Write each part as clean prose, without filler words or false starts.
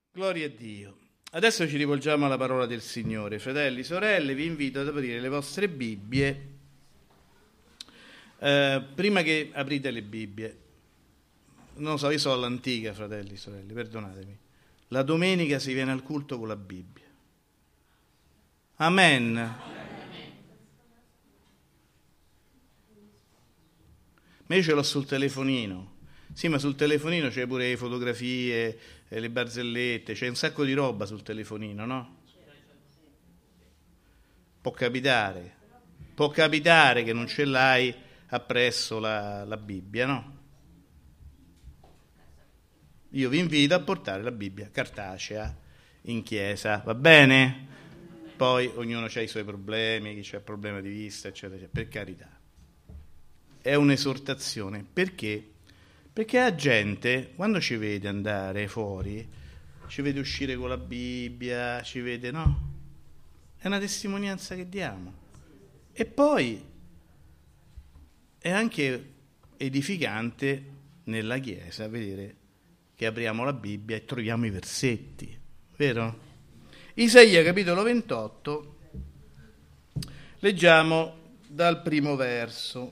Gloria a Dio. Adesso ci rivolgiamo alla parola del Signore. Fratelli, sorelle, vi invito ad aprire le vostre Bibbie. Prima che aprite le Bibbie, non lo so, io so all'antica, fratelli, sorelle, perdonatemi. La domenica si viene al culto con la Bibbia. Amen. Ma io ce l'ho sul telefonino. Sì, ma sul telefonino c'è pure le fotografie, le barzellette, c'è un sacco di roba sul telefonino, no? Può capitare che non ce l'hai appresso la Bibbia, no? Io vi invito a portare la Bibbia cartacea in chiesa, va bene? Poi ognuno ha i suoi problemi, chi ha problema di vista, eccetera, eccetera, per carità. È un'esortazione, perché? Perché la gente, quando ci vede andare fuori, ci vede uscire con la Bibbia, ci vede, no? È una testimonianza che diamo. E poi è anche edificante nella Chiesa vedere che apriamo la Bibbia e troviamo i versetti, vero? Isaia capitolo 28, leggiamo dal primo verso.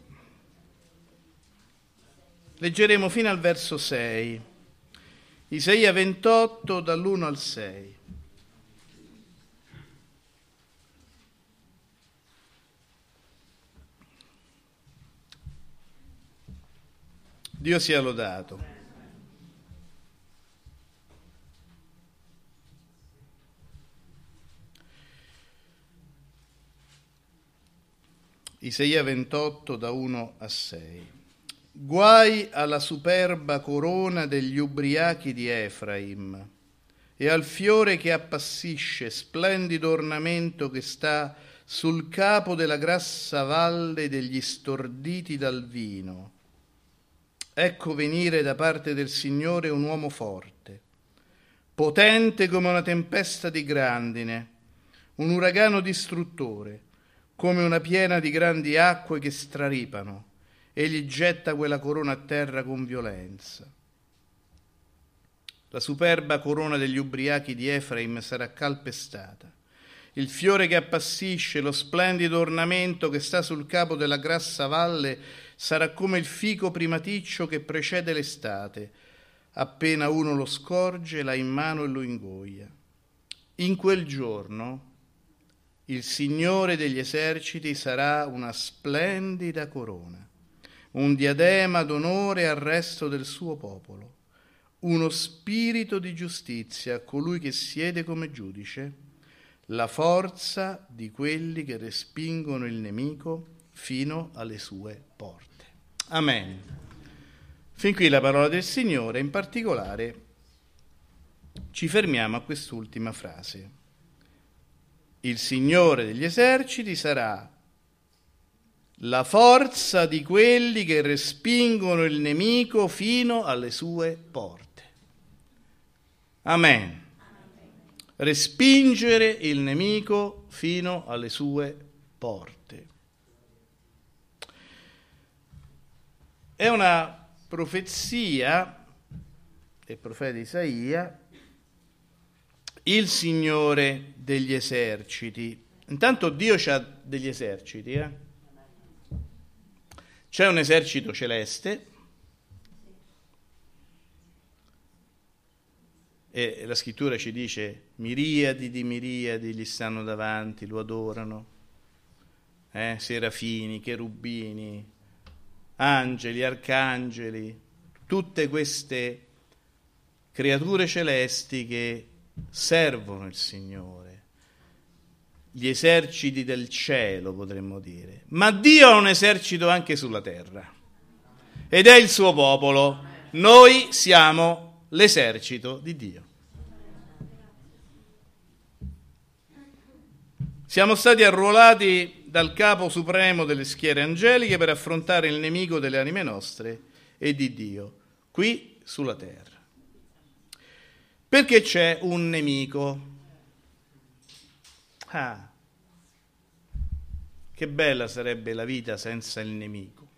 Leggeremo fino al verso 6. Isaia 28 dall'1 al 6. Dio sia lodato. Isaia 28 da 1 a 6. Guai alla superba corona degli ubriachi di Efraim e al fiore che appassisce, splendido ornamento che sta sul capo della grassa valle degli storditi dal vino. Ecco venire da parte del Signore un uomo forte, potente come una tempesta di grandine, un uragano distruttore, come una piena di grandi acque che straripano. Egli getta quella corona a terra con violenza. La superba corona degli ubriachi di Efraim sarà calpestata. Il fiore che appassisce, lo splendido ornamento che sta sul capo della grassa valle sarà come il fico primaticcio che precede l'estate. Appena uno lo scorge, l'ha in mano e lo ingoia. In quel giorno il Signore degli eserciti sarà una splendida corona, un diadema d'onore al resto del suo popolo, uno spirito di giustizia a colui che siede come giudice, la forza di quelli che respingono il nemico fino alle sue porte. Amen. Fin qui la parola del Signore, in particolare ci fermiamo a quest'ultima frase. Il Signore degli eserciti sarà la forza di quelli che respingono il nemico fino alle sue porte. Amen. Respingere il nemico fino alle sue porte. È una profezia del profeta Isaia, il Signore degli eserciti. Intanto Dio ha degli eserciti, C'è un esercito celeste e la scrittura ci dice miriadi di miriadi gli stanno davanti, lo adorano, serafini, cherubini, angeli, arcangeli, tutte queste creature celesti che servono il Signore. Gli eserciti del cielo, potremmo dire. Ma Dio ha un esercito anche sulla terra ed è il suo popolo. Noi siamo l'esercito di Dio. Siamo stati arruolati dal capo supremo delle schiere angeliche per affrontare il nemico delle anime nostre e di Dio, qui sulla terra. Perché c'è un nemico. Che bella sarebbe la vita senza il nemico.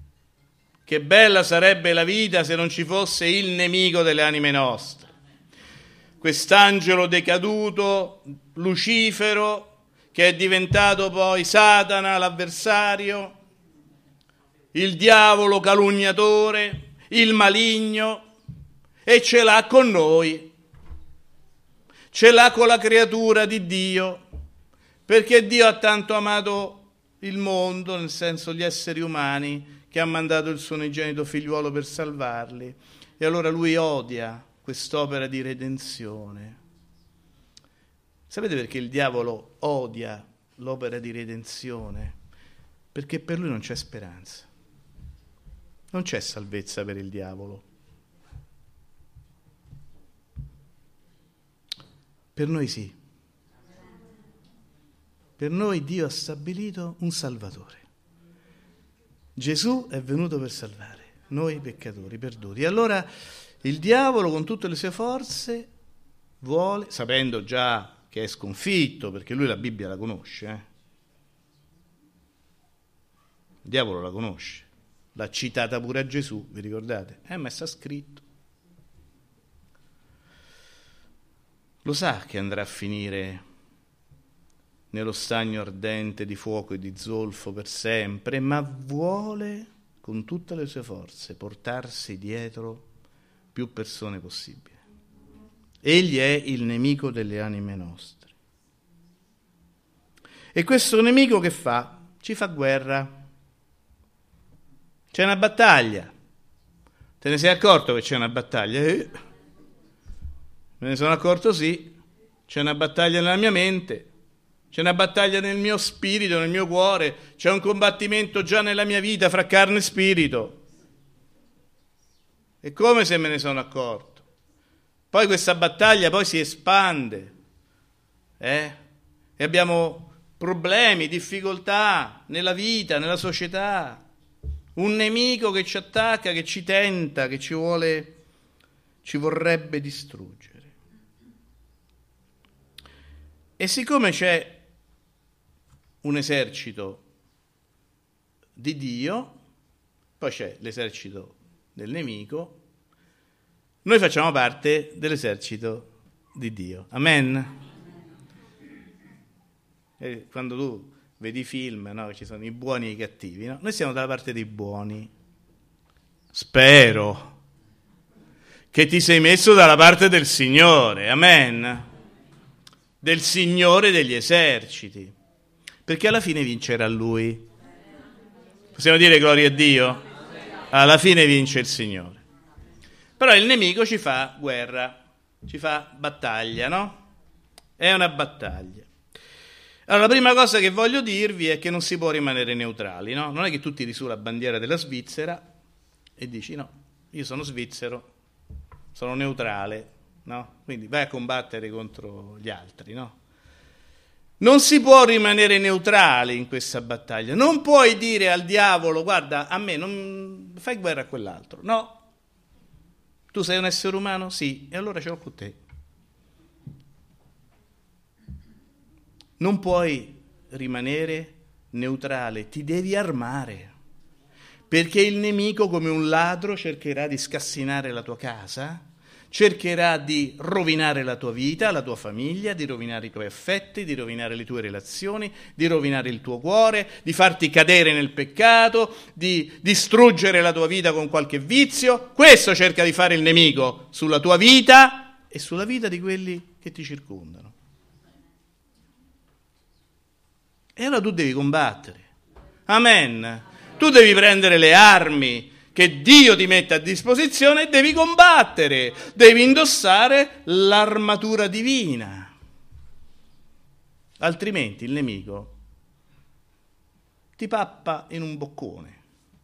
Che bella sarebbe la vita se non ci fosse il nemico delle anime nostre. quest'angelo decaduto, Lucifero, che è diventato poi Satana, l'avversario, il diavolo calunniatore, il maligno, e ce l'ha con noi, ce l'ha con la creatura di Dio, perché Dio ha tanto amato il mondo, nel senso gli esseri umani, che ha mandato il suo unigenito figliuolo per salvarli, e allora lui odia quest'opera di redenzione. Sapete perché il diavolo odia l'opera di redenzione? Perché per lui non c'è speranza. Non c'è salvezza per il diavolo. Per noi sì. Per noi Dio ha stabilito un Salvatore. Gesù è venuto per salvare noi peccatori perduti. E allora il diavolo con tutte le sue forze vuole, sapendo già che è sconfitto, perché lui la Bibbia la conosce, il diavolo la conosce, l'ha citata pure a Gesù, vi ricordate? Ma sta scritto. Lo sa che andrà a finire nello stagno ardente di fuoco e di zolfo per sempre, ma vuole con tutte le sue forze portarsi dietro più persone possibile. Egli è il nemico delle anime nostre. E questo nemico che fa? Ci fa guerra. C'è una battaglia. Te ne sei accorto che c'è una battaglia? Me ne sono accorto, sì. C'è una battaglia nella mia mente. C'è una battaglia nel mio spirito, nel mio cuore. C'è un combattimento già nella mia vita fra carne e spirito. E come se me ne sono accorto? Poi questa battaglia poi si espande. E abbiamo problemi, difficoltà nella vita, nella società. Un nemico che ci attacca, che ci tenta, che ci vorrebbe distruggere. E siccome c'è un esercito di Dio, poi c'è l'esercito del nemico, noi facciamo parte dell'esercito di Dio. Amen? E quando tu vedi film, no, ci sono i buoni e i cattivi, no? Noi siamo dalla parte dei buoni. Spero che ti sei messo dalla parte del Signore. Amen? Del Signore degli eserciti, perché alla fine vincerà Lui. Possiamo dire gloria a Dio? Alla fine vince il Signore. Però il nemico ci fa guerra, ci fa battaglia, no? È una battaglia. Allora, la prima cosa che voglio dirvi è che non si può rimanere neutrali, no? Non è che tu tiri su la bandiera della Svizzera e dici no, io sono svizzero, sono neutrale, no? Quindi vai a combattere contro gli altri, no? Non si può rimanere neutrali in questa battaglia. Non puoi dire al diavolo, guarda, a me non fai guerra a quell'altro. No. Tu sei un essere umano? Sì. E allora ce l'ho con te. Non puoi rimanere neutrale, ti devi armare. Perché il nemico, come un ladro, cercherà di scassinare la tua casa, cercherà di rovinare la tua vita, la tua famiglia, di rovinare i tuoi affetti, di rovinare le tue relazioni, di rovinare il tuo cuore, di farti cadere nel peccato, di distruggere la tua vita con qualche vizio. Questo cerca di fare il nemico sulla tua vita e sulla vita di quelli che ti circondano. E allora tu devi combattere. Amen. Tu devi prendere le armi che Dio ti mette a disposizione e devi combattere, devi indossare l'armatura divina. Altrimenti il nemico ti pappa in un boccone.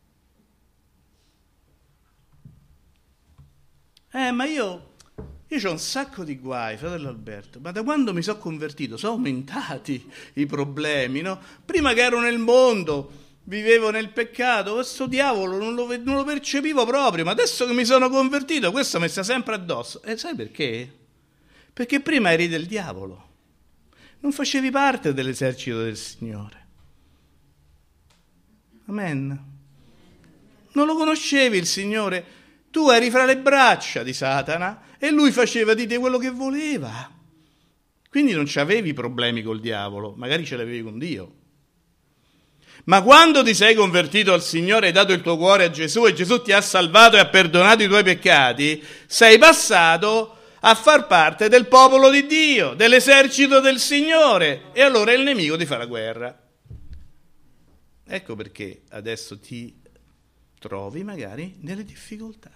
Ma io c'ho un sacco di guai, fratello Alberto, ma da quando mi sono convertito sono aumentati i problemi, no? Prima che ero nel mondo, vivevo nel peccato, questo diavolo non lo percepivo proprio, ma adesso che mi sono convertito, questo mi sta sempre addosso. E sai perché? Perché prima eri del diavolo, non facevi parte dell'esercito del Signore. Amen. Non lo conoscevi il Signore. Tu eri fra le braccia di Satana e lui faceva di te quello che voleva. Quindi non c'avevi problemi col diavolo, magari ce l'avevi con Dio. Ma quando ti sei convertito al Signore e hai dato il tuo cuore a Gesù e Gesù ti ha salvato e ha perdonato i tuoi peccati, sei passato a far parte del popolo di Dio, dell'esercito del Signore, e allora il nemico ti fa la guerra. Ecco perché adesso ti trovi magari nelle difficoltà.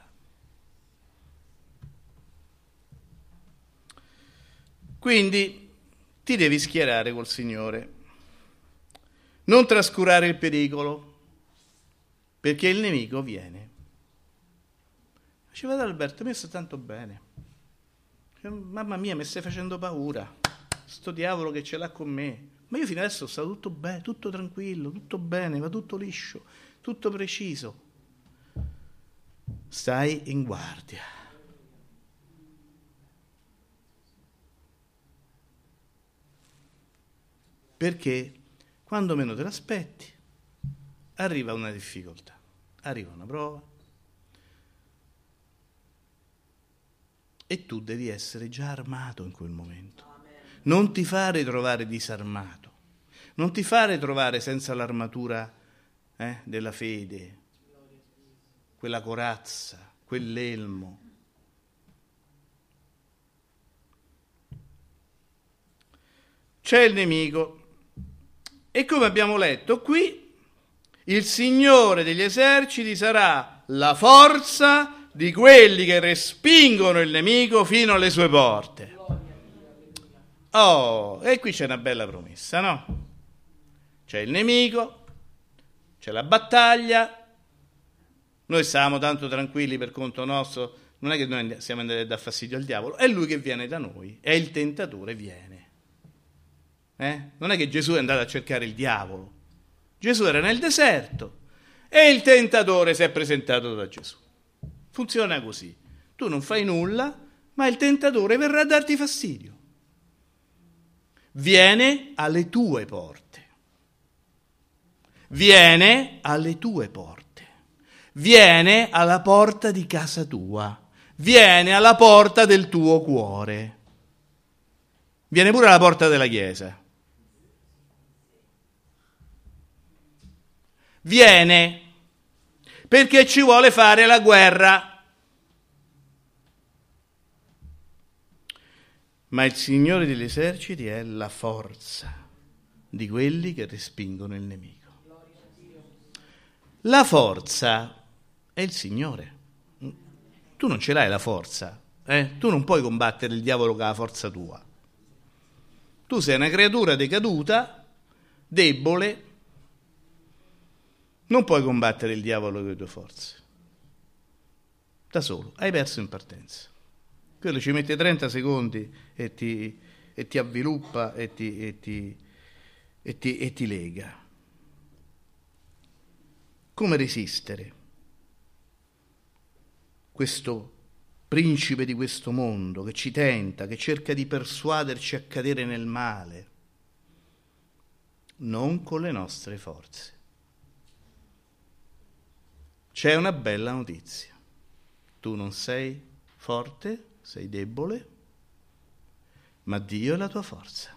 Quindi ti devi schierare col Signore. Non trascurare il pericolo, perché il nemico viene. Diceva Alberto, mi sta tanto bene. Mamma mia, mi stai facendo paura. Sto diavolo che ce l'ha con me. Ma io fino adesso sto tutto bene, tutto tranquillo, tutto bene, va tutto liscio, tutto preciso. Stai in guardia. Perché quando meno te l'aspetti, arriva una difficoltà, arriva una prova e tu devi essere già armato in quel momento. Non ti fare trovare disarmato, non ti fare trovare senza l'armatura della fede, quella corazza, quell'elmo. C'è il nemico. E come abbiamo letto qui, il Signore degli eserciti sarà la forza di quelli che respingono il nemico fino alle sue porte. Oh, e qui c'è una bella promessa, no? C'è il nemico, c'è la battaglia, noi stiamo tanto tranquilli per conto nostro, non è che noi siamo andati a dar fastidio al diavolo, è lui che viene da noi, è il tentatore viene. Non è che Gesù è andato a cercare il diavolo. Gesù era nel deserto e il tentatore si è presentato da Gesù. Funziona così. Tu non fai nulla, ma il tentatore verrà a darti fastidio. Viene alle tue porte. Viene alle tue porte. Viene alla porta di casa tua. Viene alla porta del tuo cuore. Viene pure alla porta della chiesa. Viene perché ci vuole fare la guerra. Ma il Signore degli eserciti è la forza di quelli che respingono il nemico. La forza è il Signore. Tu non ce l'hai la forza, Tu non puoi combattere il diavolo con la forza tua. Tu sei una creatura decaduta, debole. Non puoi combattere il diavolo con le tue forze. Da solo, hai perso in partenza. Quello ci mette 30 secondi e ti avviluppa e ti lega. Come resistere? Questo principe di questo mondo che ci tenta, che cerca di persuaderci a cadere nel male. Non con le nostre forze. C'è una bella notizia. Tu non sei forte, sei debole, ma Dio è la tua forza.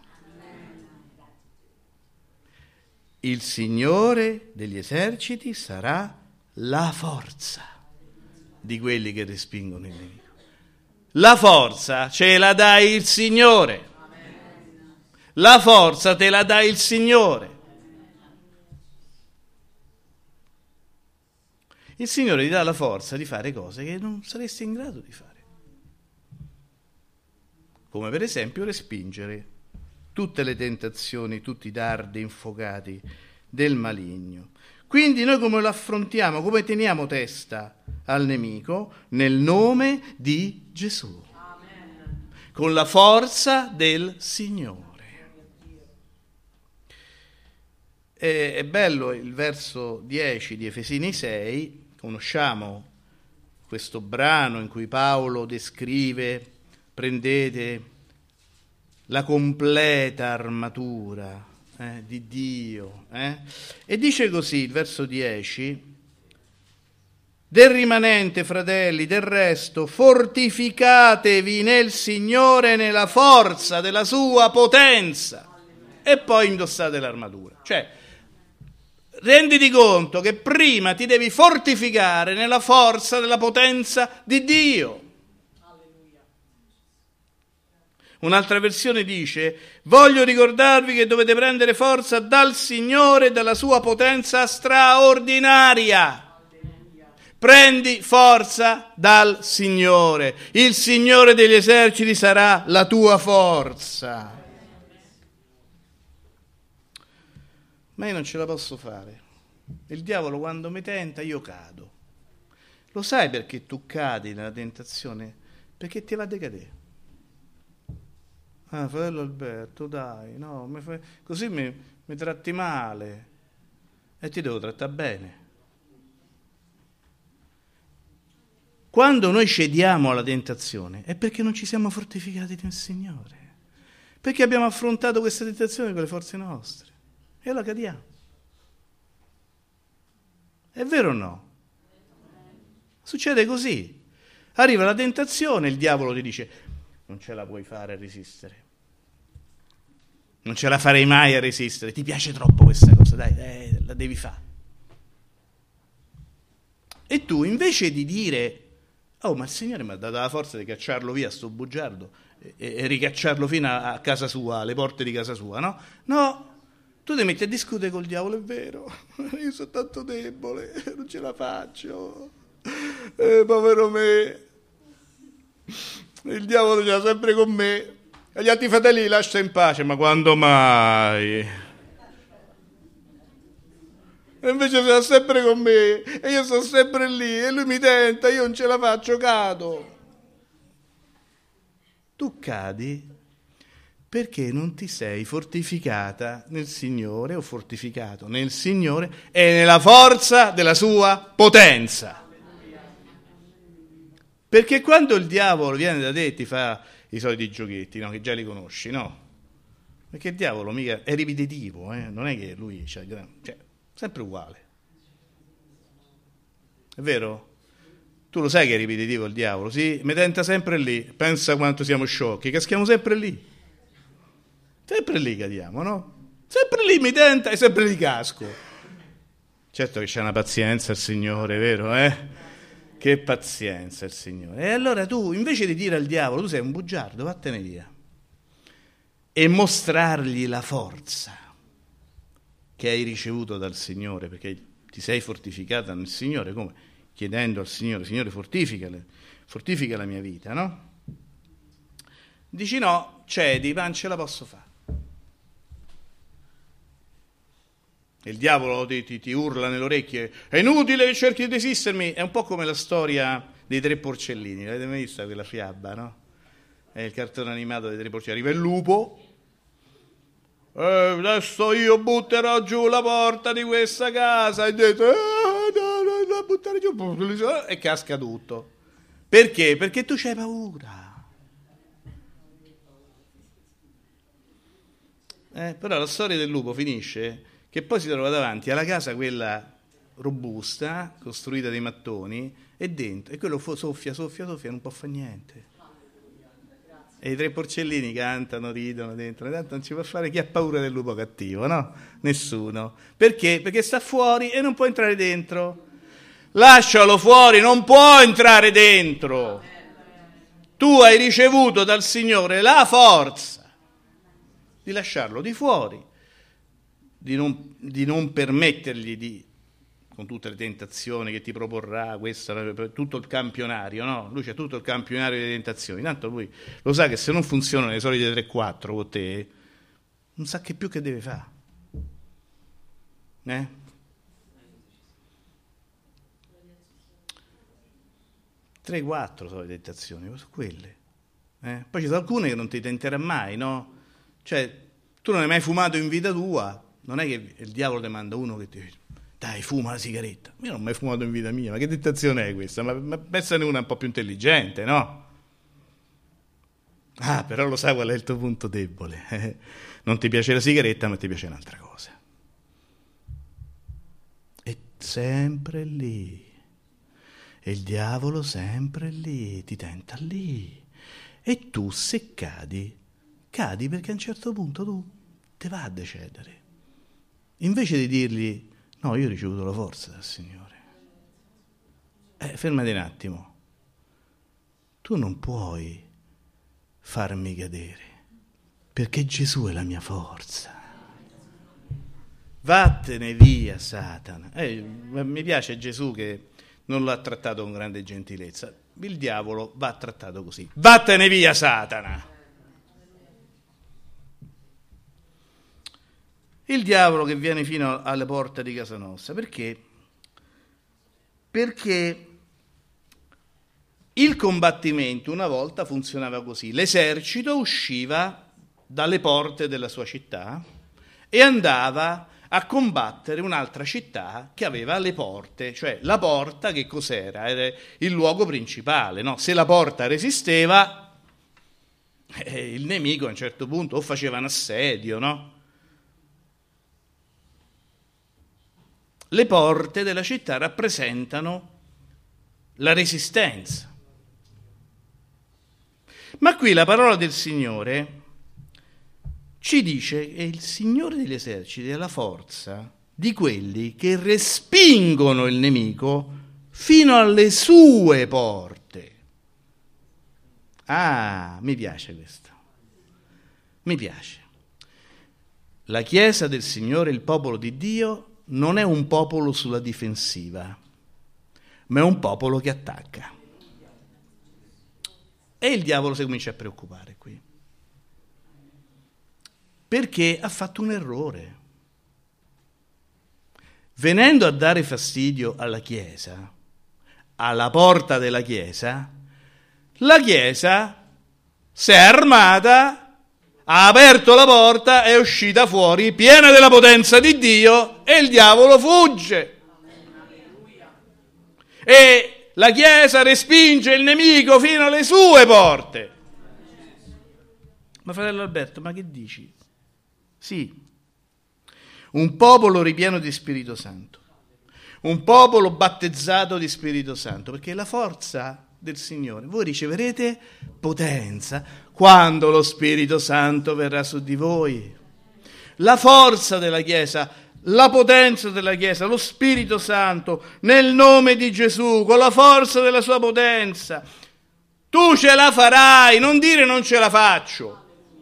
Il Signore degli eserciti sarà la forza di quelli che respingono il nemico. La forza ce la dà il Signore. La forza te la dà il Signore. Il Signore ti dà la forza di fare cose che non saresti in grado di fare. Come per esempio respingere tutte le tentazioni, tutti i dardi infuocati del maligno. Quindi noi come lo affrontiamo, come teniamo testa al nemico? Nel nome di Gesù. Amen. Con la forza del Signore. È bello il verso 10 di Efesini 6. Conosciamo questo brano in cui Paolo descrive, prendete la completa armatura di Dio. E dice così, il verso 10, Del rimanente, fratelli, del resto, fortificatevi nel Signore e nella forza della sua potenza. E poi indossate l'armatura. Cioè, renditi conto che prima ti devi fortificare nella forza della potenza di Dio. Un'altra versione dice: voglio ricordarvi che dovete prendere forza dal Signore e dalla sua potenza straordinaria. Prendi forza dal Signore. Il Signore degli eserciti sarà la tua forza. Ma io non ce la posso fare. Il diavolo quando mi tenta io cado. Lo sai perché tu cadi nella tentazione? Perché ti va a decadere. Ah, fratello Alberto, dai, no, così mi tratti male. E ti devo trattare bene. Quando noi cediamo alla tentazione è perché non ci siamo fortificati nel Signore, perché abbiamo affrontato questa tentazione con le forze nostre e allora cadiamo. È vero o no? Succede così. Arriva la tentazione, il diavolo ti dice: non ce la puoi fare a resistere, non ce la farei mai a resistere, ti piace troppo questa cosa, dai, la devi fare. E tu invece di dire: oh, ma il Signore mi ha dato la forza di cacciarlo via, sto bugiardo, e ricacciarlo fino a casa sua, alle porte di casa sua, no? No, tu ti metti a discutere col diavolo, è vero, io sono tanto debole, non ce la faccio, povero me, il diavolo ce l'ha sempre con me, e gli altri fratelli li lascia in pace, ma quando mai? E invece sarà sempre con me, e io sto sempre lì, e lui mi tenta, io non ce la faccio, cado. Tu cadi perché non ti sei fortificata nel Signore, o fortificato nel Signore e nella forza della sua potenza. Perché quando il diavolo viene da te e ti fa i soliti giochetti, no, che già li conosci, no? Perché il diavolo mica è ripetitivo, non è che lui c'ha sempre uguale. È vero? Tu lo sai che è ripetitivo il diavolo, sì? Mi tenta sempre lì. Pensa quanto siamo sciocchi, caschiamo sempre lì. Sempre lì cadiamo, no? Sempre lì mi tenta e sempre lì casco. Certo che c'è una pazienza il Signore, vero, Che pazienza il Signore. E allora tu, invece di dire al diavolo, tu sei un bugiardo, vattene via. E mostrargli la forza che hai ricevuto dal Signore, perché ti sei fortificata nel Signore, come? Chiedendo al Signore: Signore, fortifica la mia vita, no? Dici no, cedi, ma non ce la posso fare. E il diavolo ti urla nelle orecchie: è inutile che cerchi di resistermi. È un po' come la storia dei tre porcellini. L'avete mai vista quella fiaba, no? È il cartone animato dei tre porcellini. Arriva il lupo: adesso io butterò giù la porta di questa casa, e detto no, buttare giù, e casca tutto. Perché? Perché tu c'hai paura. Però la storia del lupo finisce che poi si trova davanti alla casa quella robusta, costruita dei mattoni, e dentro, e quello soffia, non può fare niente. E i tre porcellini cantano, ridono dentro, tanto non ci può fare. Chi ha paura del lupo cattivo, no? Nessuno. Perché? Perché sta fuori e non può entrare dentro. Lascialo fuori, non può entrare dentro. Tu hai ricevuto dal Signore la forza di lasciarlo di fuori, di non permettergli con tutte le tentazioni che ti proporrà, tutto il campionario, no? Lui c'ha tutto il campionario di tentazioni, tanto lui lo sa che se non funzionano le solite 3-4 con te, non sa che più che deve fare. 3-4 sono le tentazioni, sono quelle. Poi ci sono alcune che non ti tenterà mai, no? Cioè, tu non hai mai fumato in vita tua, non è che il diavolo ti manda uno che ti dice: dai, fuma la sigaretta. Io non ho mai fumato in vita mia, ma che tentazione è questa? Ma pensane una un po' più intelligente, no? Ah, però lo sai qual è il tuo punto debole. Non ti piace la sigaretta, ma ti piace un'altra cosa. E sempre lì. E il diavolo sempre lì, ti tenta lì. E tu se cadi perché a un certo punto tu te va a decedere. Invece di dirgli, no, io ho ricevuto la forza dal Signore. Fermati un attimo. Tu non puoi farmi cadere, perché Gesù è la mia forza. Vattene via, Satana. Mi piace Gesù che non l'ha trattato con grande gentilezza. Il diavolo va trattato così. Vattene via, Satana. Il diavolo che viene fino alle porte di casa nostra. Perché? Perché il combattimento una volta funzionava così. L'esercito usciva dalle porte della sua città e andava a combattere un'altra città che aveva le porte, cioè la porta che cos'era? Era il luogo principale, no? Se la porta resisteva, il nemico a un certo punto o faceva un assedio, no? Le porte della città rappresentano la resistenza. Ma qui la parola del Signore ci dice che il Signore degli eserciti è la forza di quelli che respingono il nemico fino alle sue porte. Ah, mi piace questo. Mi piace. La Chiesa del Signore, il popolo di Dio, non è un popolo sulla difensiva, ma è un popolo che attacca. E il diavolo si comincia a preoccupare qui. Perché ha fatto un errore. Venendo a dare fastidio alla Chiesa, alla porta della Chiesa, la Chiesa si è armata, ha aperto la porta, è uscita fuori piena della potenza di Dio e il diavolo fugge. E la Chiesa respinge il nemico fino alle sue porte. Ma fratello Alberto, ma che dici? Sì, un popolo ripieno di Spirito Santo, un popolo battezzato di Spirito Santo, perché la forza del Signore, voi riceverete potenza quando lo Spirito Santo verrà su di voi. La forza della Chiesa, la potenza della Chiesa, lo Spirito Santo, nel nome di Gesù, con la forza della sua potenza, tu ce la farai, non dire non ce la faccio.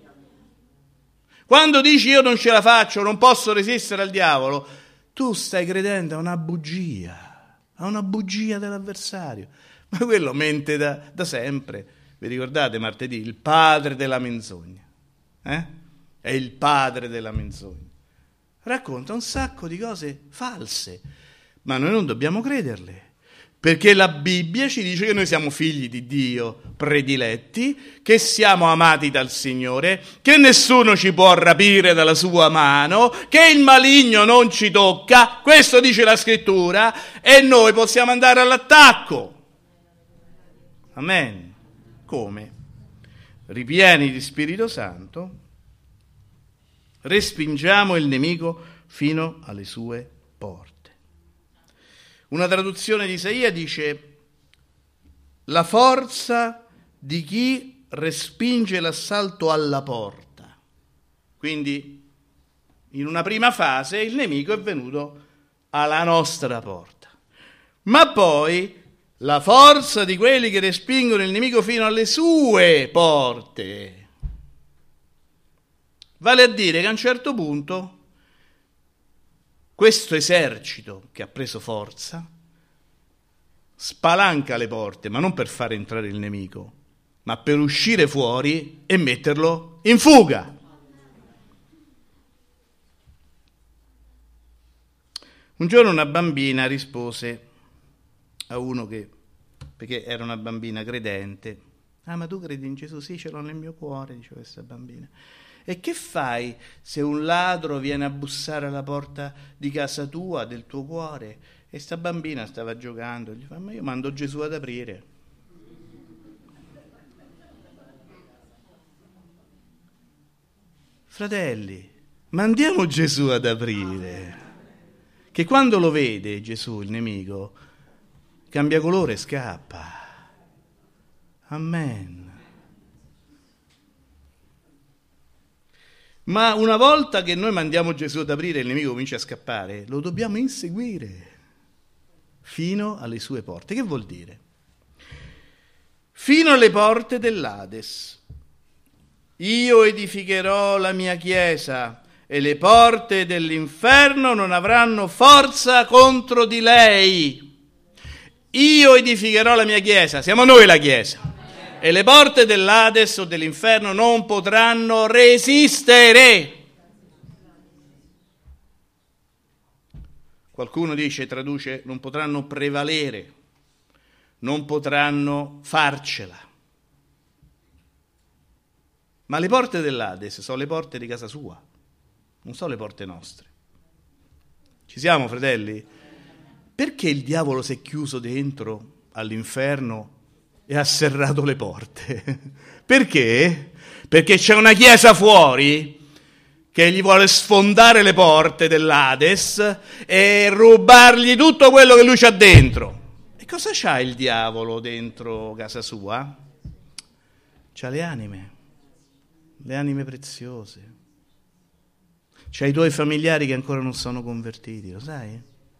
Quando dici io non ce la faccio, non posso resistere al diavolo, tu stai credendo a una bugia dell'avversario. Ma quello mente da sempre. Vi ricordate martedì? Il padre della menzogna. È il padre della menzogna. Racconta un sacco di cose false, ma noi non dobbiamo crederle. Perché la Bibbia ci dice che noi siamo figli di Dio prediletti, che siamo amati dal Signore, che nessuno ci può rapire dalla sua mano, che il maligno non ci tocca, questo dice la Scrittura, e noi possiamo andare all'attacco. Amen. Come? Ripieni di Spirito Santo, respingiamo il nemico fino alle sue porte. Una traduzione di Isaia dice: la forza di chi respinge l'assalto alla porta. Quindi, in una prima fase, il nemico è venuto alla nostra porta. Ma poi, la forza di quelli che respingono il nemico fino alle sue porte. Vale a dire che a un certo punto questo esercito che ha preso forza spalanca le porte, ma non per fare entrare il nemico, ma per uscire fuori e metterlo in fuga. Un giorno una bambina rispose a uno perché era una bambina credente: ah, ma tu credi in Gesù? Sì, ce l'ho nel mio cuore, diceva questa bambina. E che fai se un ladro viene a bussare alla porta di casa tua, del tuo cuore? E sta bambina stava giocando, gli fa: ma io mando Gesù ad aprire. Fratelli, mandiamo Gesù ad aprire, che quando lo vede Gesù, il nemico, cambia colore e scappa. Amen. Ma una volta che noi mandiamo Gesù ad aprire e il nemico comincia a scappare, lo dobbiamo inseguire fino alle sue porte. Che vuol dire? Fino alle porte dell'Ades. Io edificherò la mia chiesa e le porte dell'inferno non avranno forza contro di lei. Io edificherò la mia chiesa, siamo noi la chiesa, e le porte dell'Ades o dell'inferno non potranno resistere. Qualcuno dice, traduce, non potranno prevalere, non potranno farcela. Ma le porte dell'Ades sono le porte di casa sua, non sono le porte nostre. Ci siamo, fratelli? Perché il diavolo si è chiuso dentro all'inferno e ha serrato le porte? Perché? Perché c'è una chiesa fuori che gli vuole sfondare le porte dell'Ades e rubargli tutto quello che lui c'ha dentro. E cosa c'ha il diavolo dentro casa sua? C'ha le anime preziose. C'ha i tuoi familiari che ancora non sono convertiti, lo sai?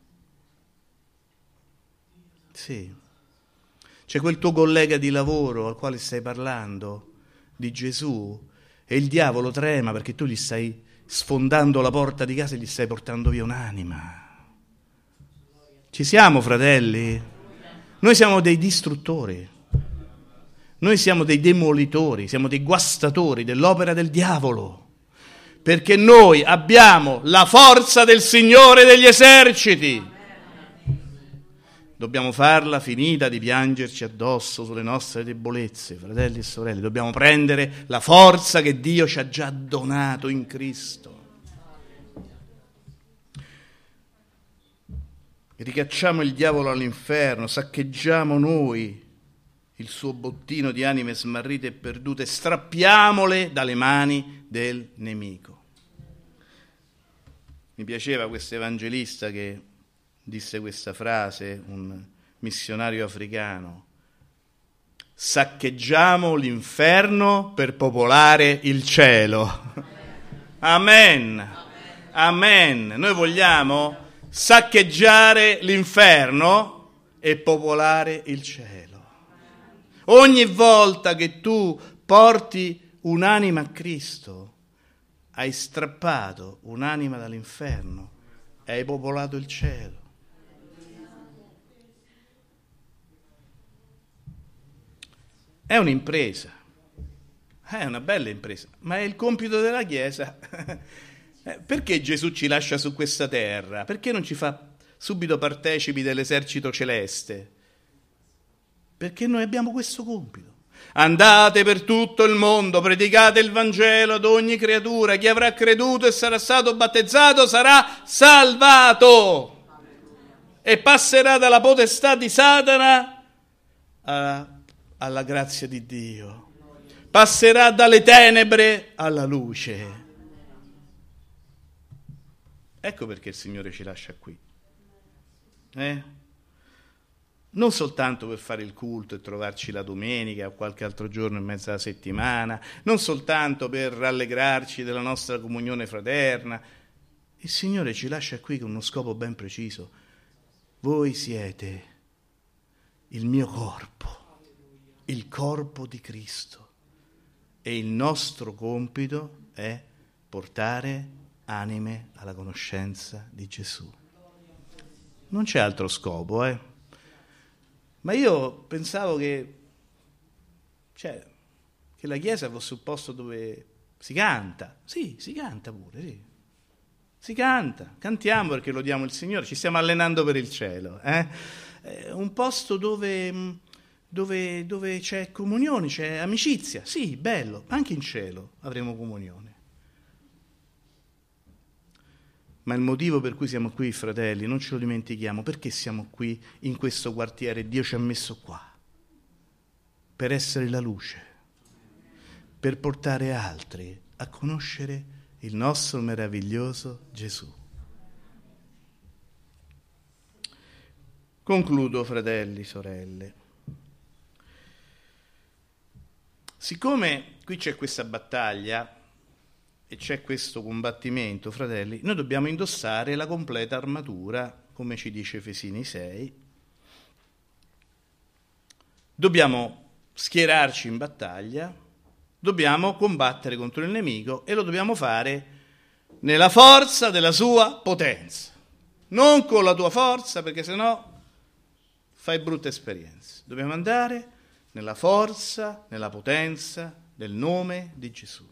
Sì. C'è quel tuo collega di lavoro al quale stai parlando di Gesù e il diavolo trema perché tu gli stai sfondando la porta di casa e gli stai portando via un'anima. Ci siamo, fratelli? Noi siamo dei distruttori. Noi siamo dei demolitori, siamo dei guastatori dell'opera del diavolo, perché noi abbiamo la forza del Signore degli eserciti. Dobbiamo farla finita di piangerci addosso sulle nostre debolezze, fratelli e sorelle. Dobbiamo prendere la forza che Dio ci ha già donato in Cristo. Ricacciamo il diavolo all'inferno, saccheggiamo noi il suo bottino di anime smarrite e perdute, strappiamole dalle mani del nemico. Mi piaceva questo evangelista che disse questa frase, un missionario africano: saccheggiamo l'inferno per popolare il cielo. Amen. Amen. Noi vogliamo saccheggiare l'inferno e popolare il cielo. Ogni volta che tu porti un'anima a Cristo, hai strappato un'anima dall'inferno e hai popolato il cielo. È un'impresa, è una bella impresa, ma è il compito della Chiesa. Perché Gesù ci lascia su questa terra? Perché non ci fa subito partecipi dell'esercito celeste? Perché noi abbiamo questo compito. Andate per tutto il mondo, predicate il Vangelo ad ogni creatura. Chi avrà creduto e sarà stato battezzato sarà salvato e passerà dalla potestà di Satana alla grazia di Dio. Passerà dalle tenebre alla luce. Ecco perché il Signore ci lascia qui. Non soltanto per fare il culto e trovarci la domenica o qualche altro giorno in mezzo alla settimana, non soltanto per rallegrarci della nostra comunione fraterna. Il Signore ci lascia qui con uno scopo ben preciso. Voi siete il mio corpo, il corpo di Cristo, e il nostro compito è portare anime alla conoscenza di Gesù. Non c'è altro scopo, Ma io pensavo che la Chiesa fosse un posto dove si canta. Sì, si canta pure, sì. Si canta, cantiamo perché lodiamo il Signore, ci stiamo allenando per il cielo. Un posto dove c'è comunione, c'è amicizia. Sì, bello, anche in cielo avremo comunione. Ma il motivo per cui siamo qui, fratelli, non ce lo dimentichiamo. Perché siamo qui in questo quartiere? Dio ci ha messo qua per essere la luce, per portare altri a conoscere il nostro meraviglioso Gesù. Concludo, fratelli, sorelle. Siccome qui c'è questa battaglia e c'è questo combattimento, fratelli, noi dobbiamo indossare la completa armatura, come ci dice Efesini 6. Dobbiamo schierarci in battaglia, dobbiamo combattere contro il nemico e lo dobbiamo fare nella forza della sua potenza. Non con la tua forza, perché sennò fai brutte esperienze. Dobbiamo andare nella forza, nella potenza del nome di Gesù.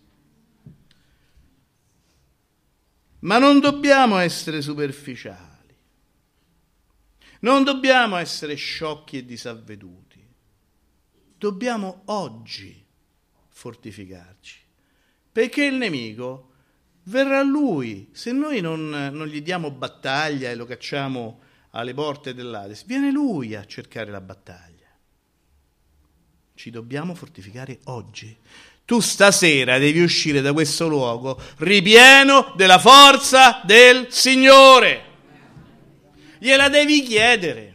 Ma non dobbiamo essere superficiali, non dobbiamo essere sciocchi e disavveduti. Dobbiamo oggi fortificarci, perché il nemico verrà a lui. Se noi non gli diamo battaglia e lo cacciamo alle porte dell'Ades, viene lui a cercare la battaglia. Ci dobbiamo fortificare oggi. Tu stasera devi uscire da questo luogo ripieno della forza del Signore. Gliela devi chiedere.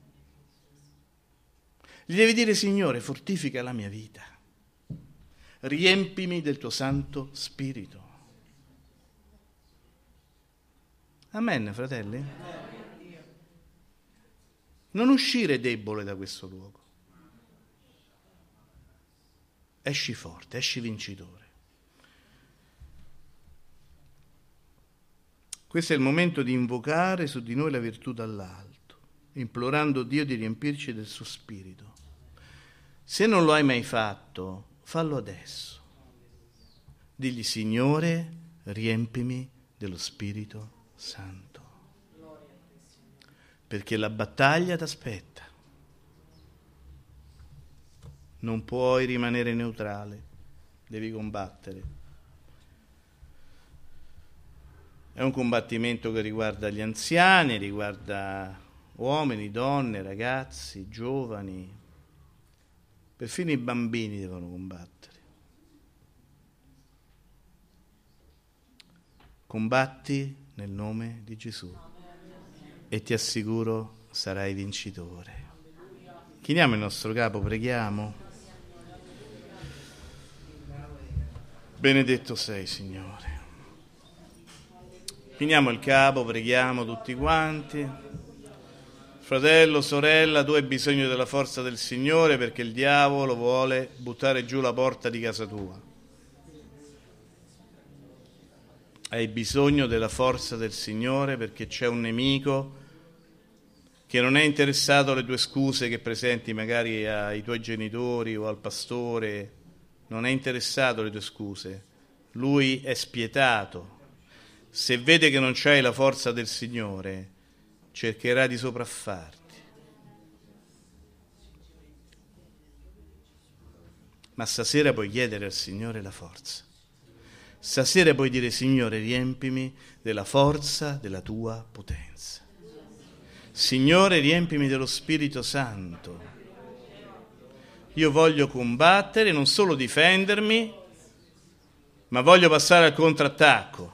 Gli devi dire: Signore, fortifica la mia vita. Riempimi del tuo Santo Spirito. Amen, fratelli? Non uscire debole da questo luogo. Esci forte, esci vincitore. Questo è il momento di invocare su di noi la virtù dall'alto, implorando Dio di riempirci del suo Spirito. Se non lo hai mai fatto, fallo adesso. Digli: Signore, riempimi dello Spirito Santo. Perché la battaglia ti aspetta. Non puoi rimanere neutrale, devi combattere. È un combattimento che riguarda gli anziani, riguarda uomini, donne, ragazzi, giovani, perfino i bambini devono combattere. Combatti nel nome di Gesù e ti assicuro sarai vincitore. Chiniamo il nostro capo, preghiamo. Benedetto sei, Signore. Chiniamo il capo, preghiamo tutti quanti. Fratello, sorella, tu hai bisogno della forza del Signore perché il diavolo vuole buttare giù la porta di casa tua. Hai bisogno della forza del Signore perché c'è un nemico che non è interessato alle tue scuse che presenti magari ai tuoi genitori o al pastore. Non è interessato alle tue scuse. Lui è spietato. Se vede che non c'hai la forza del Signore, cercherà di sopraffarti. Ma stasera puoi chiedere al Signore la forza. Stasera puoi dire: Signore, riempimi della forza della tua potenza. Signore, riempimi dello Spirito Santo. Io voglio combattere, non solo difendermi, ma voglio passare al contrattacco.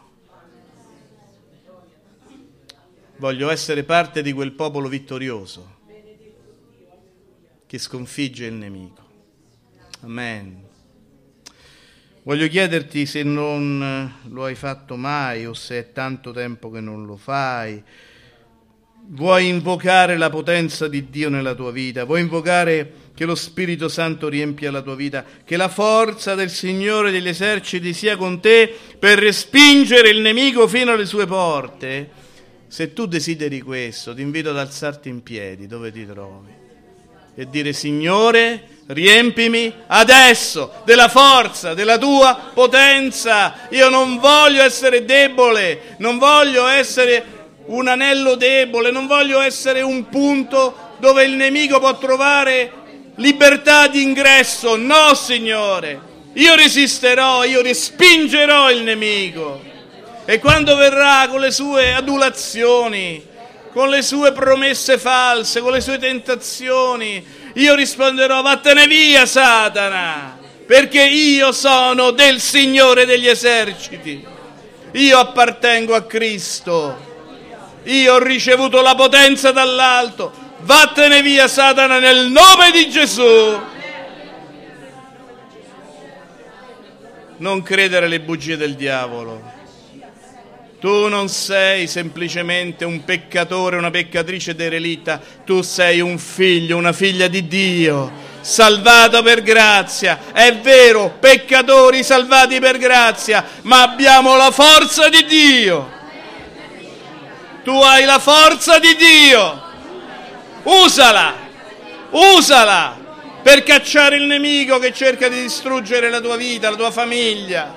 Voglio essere parte di quel popolo vittorioso che sconfigge il nemico. Amen. Voglio chiederti, se non lo hai fatto mai o se è tanto tempo che non lo fai, vuoi invocare la potenza di Dio nella tua vita? Vuoi invocare che lo Spirito Santo riempia la tua vita? Che la forza del Signore degli eserciti sia con te per respingere il nemico fino alle sue porte? Se tu desideri questo, ti invito ad alzarti in piedi dove ti trovi e dire: Signore, riempimi adesso della forza, della tua potenza. Io non voglio essere debole, non voglio essere un anello debole, non voglio essere un punto dove il nemico può trovare libertà di ingresso. No, Signore, io resisterò, io respingerò il nemico. E quando verrà con le sue adulazioni, con le sue promesse false, con le sue tentazioni, io risponderò: vattene via, Satana, perché io sono del Signore degli eserciti. Io appartengo a Cristo. Io ho ricevuto la potenza dall'alto. Vattene via, Satana, nel nome di Gesù. Non credere alle bugie del diavolo. Tu non sei semplicemente un peccatore, una peccatrice derelitta. Tu sei un figlio, una figlia di Dio, salvato per grazia. È vero, peccatori salvati per grazia, ma abbiamo la forza di Dio. Tu hai la forza di Dio. Usala per cacciare il nemico che cerca di distruggere la tua vita, la tua famiglia.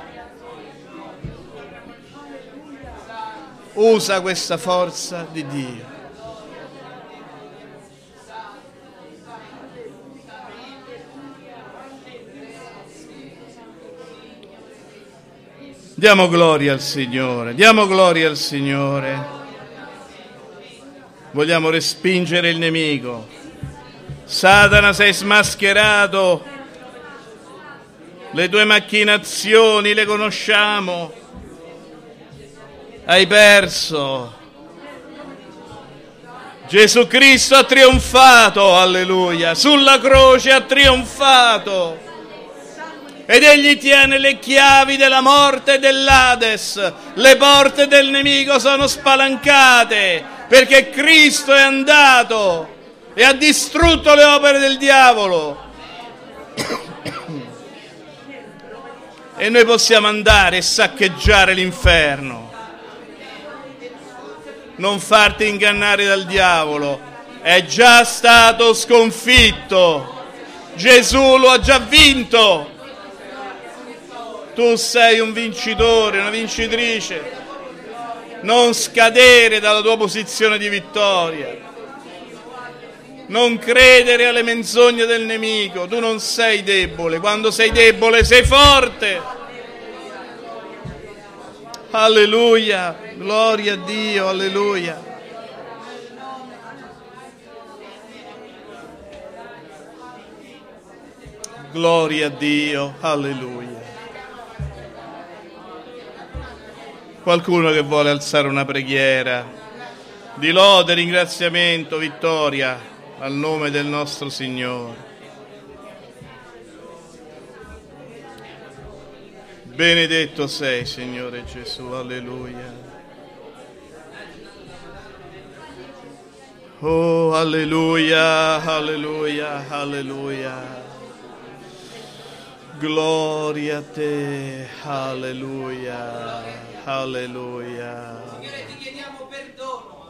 Usa questa forza di Dio. Diamo gloria al Signore, diamo gloria al Signore. Vogliamo respingere il nemico. Satana, sei smascherato. Le tue macchinazioni le conosciamo. Hai perso. Gesù Cristo ha trionfato, alleluia. Sulla croce ha trionfato. Ed egli tiene le chiavi della morte e dell'Ades. Le porte del nemico sono spalancate, perché Cristo è andato e ha distrutto le opere del diavolo. E noi possiamo andare e saccheggiare l'inferno. Non farti ingannare dal diavolo, è già stato sconfitto. Gesù lo ha già vinto. Tu sei un vincitore, una vincitrice. Non scadere dalla tua posizione di vittoria. Non credere alle menzogne del nemico. Tu non sei debole. Quando sei debole sei forte. Alleluia. Gloria a Dio. Alleluia. Gloria a Dio. Alleluia. Qualcuno che vuole alzare una preghiera di lode, ringraziamento, vittoria al nome del nostro Signore. Benedetto sei, Signore Gesù, alleluia. Oh, alleluia, alleluia, alleluia. Gloria a te, alleluia, alleluia. Signore, ti chiediamo perdono.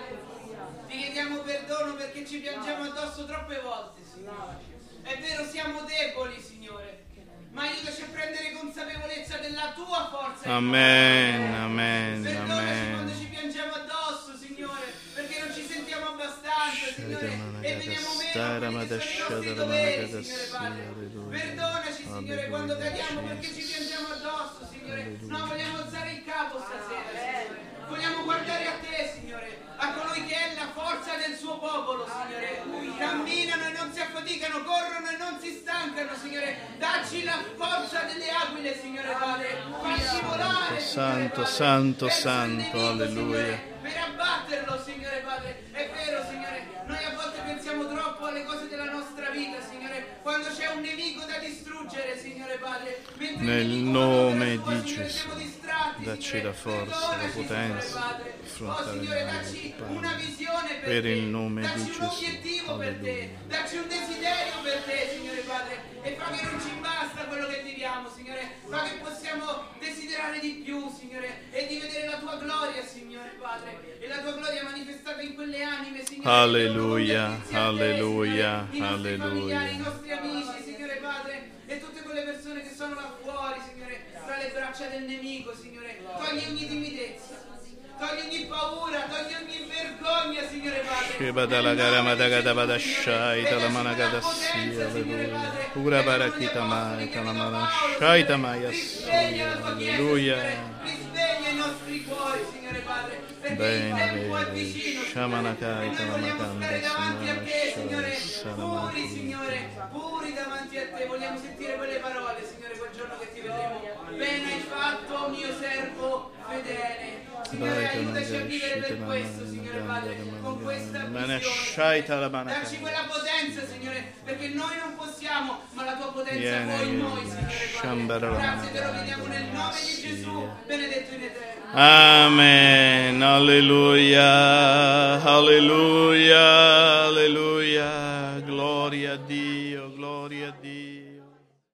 Ti chiediamo perdono perché ci piangiamo addosso troppe volte, Signore. È vero, siamo deboli, Signore, ma aiutaci a prendere consapevolezza della tua forza. Amen, amen, Perdonaci quando ci piangiamo addosso, Signore, perché non ci sentiamo abbastanza, Signore, e veniamo meno a quelli che sono i nostri doveri, Signore Padre. Perdonaci, Signore, quando cadiamo perché ci piangiamo addosso, Signore. No, vogliamo alzare il capo stasera, Signore. Vogliamo guardare a te, Signore, a colui che è la forza del suo popolo, Signore. Camminano e non si affaticano, corrono e non si stancano, Signore. Dacci la forza delle aquile, Signore Padre. Facci volare, Santo, Signore santo, Padre, santo, alleluia. Signore, per abbatterlo, Signore Padre. È vero, Signore, noi a volte pensiamo troppo alle cose della nostra vita, Signore, quando c'è un nemico da distruggere, Signore Padre. Nel nome di Gesù, dacci la forza, la potenza di affrontare il Dacci una visione per il nome dacci di un Gesù. obiettivo per te, dacci un desiderio per te, Signore Padre, e fa che non ci basta quello che viviamo, Signore, fa che possiamo desiderare di più, Signore, e di vedere la tua gloria, Signore Padre, e la tua gloria manifestata in quelle anime, Signore. Alleluia, alleluia, I nostri familiari, i alleluia. nostri amici, Signore Padre, e tutte quelle persone che sono là fuori, Signore, tra le braccia del nemico, Signore. Togli ogni timidezza, togli ogni paura, togli ogni vergogna, Signore Padre. Shibata la gara matagata badashaita la managata sia, alleluia. Pura parakita maita la manashaita maya sia, alleluia. Risveglia i nostri cuori, Signore Padre, perché il Bene, tempo è bene, vicino. shamanakaita Noi la vogliamo makanda stare davanti a te, Signore, sanamashaya puri, Signore, puri davanti a te. Vogliamo sentire quelle parole, Signore, quel giorno che ti vedremo. Bene hai fatto, mio servo fedele. Signore, aiutaci a vivere per questo, Dacci quella potenza, Signore, perché noi non possiamo, ma la tua potenza vuoi in noi, Signore. Grazie, te lo chiediamo nel nome di Gesù, benedetto in eterno. Amen, alleluia, alleluia, alleluia, gloria a Dio, gloria a Dio.